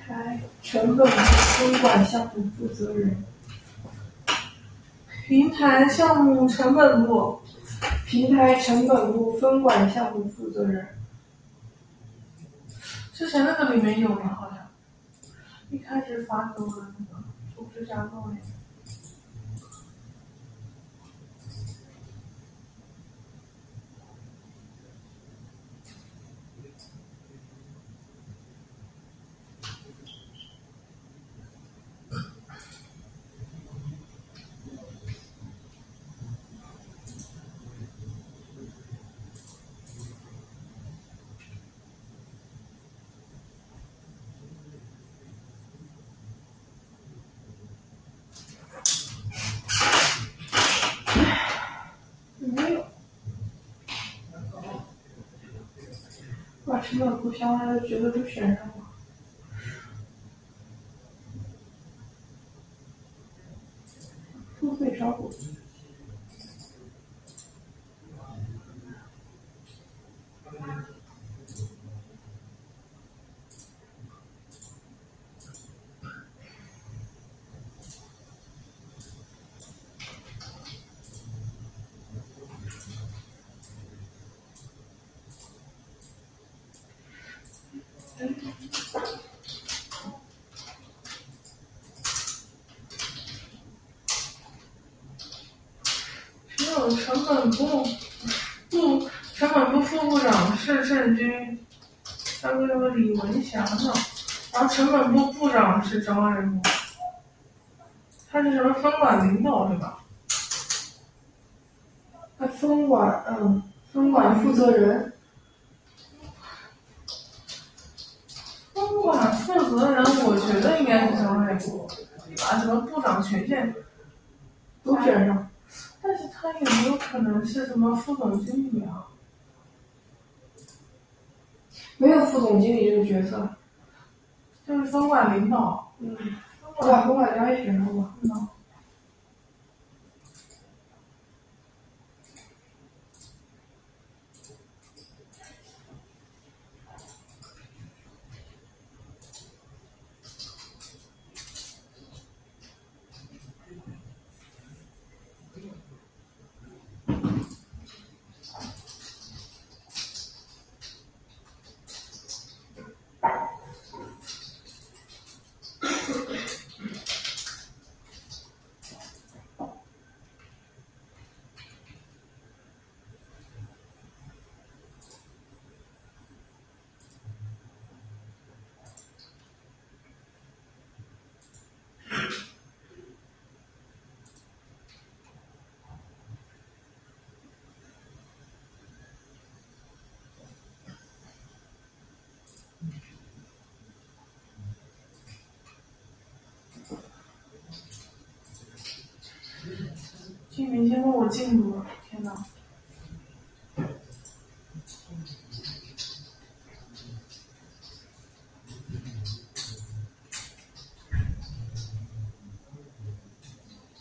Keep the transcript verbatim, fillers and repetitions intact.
台成本部分管项目负责人。 平台项目成本部， 平台成本部分管项目负责人。 之前那个里面有吗？好像一开始发给我的那个组织架构里面。 没有。把成本部相关的角色都选上了。付费招股。 只有成本部部成本部副部长是郑军，还有个李文祥呢，然后成本部部长是张爱木，他是什么分管领导是吧？ 他分管嗯分管负责人。 分管负责人，我觉得应该是张爱木，把什么部长权限都选上。 但是他有没有可能是什么副总经理啊？ 没有副总经理这个角色。 就是分管领导。 嗯，我把分管专业选上吧。 嗯。金明先问我进度了，天哪！